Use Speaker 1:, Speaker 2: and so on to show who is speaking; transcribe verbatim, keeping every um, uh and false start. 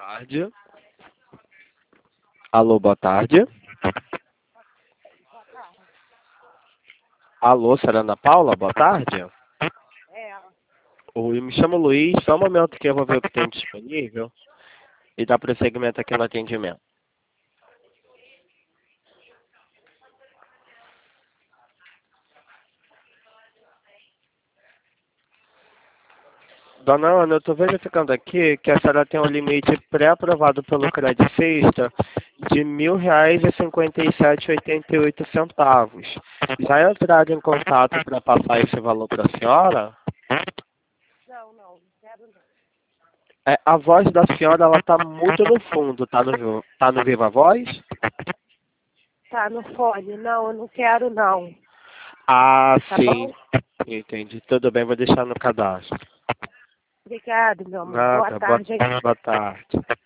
Speaker 1: tarde. Alô, boa tarde. Alô, senhora Ana Paula, boa tarde.
Speaker 2: É,
Speaker 1: Oi, eu me chamo Luiz, só um momento que eu vou ver o que tem disponível e dar prosseguimento aqui no atendimento. Dona Ana, eu estou verificando aqui que a senhora tem um limite pré-aprovado pelo Credit Sexta de mil reais e cinquenta e sete e oitenta e oito centavos. Já entraram em contato para passar esse valor para a senhora?
Speaker 2: não, não, não quero não.
Speaker 1: É, a voz da senhora ela está muito no fundo, tá no, tá no Viva Voz?
Speaker 2: Tá no fone, não, eu não quero não.
Speaker 1: Ah,
Speaker 2: Tá
Speaker 1: sim.
Speaker 2: bom?
Speaker 1: Entendi. Tudo bem, vou deixar no cadastro.
Speaker 2: Obrigado, meu amor. Boa
Speaker 1: Nada, boa,
Speaker 2: tarde.
Speaker 1: boa tarde.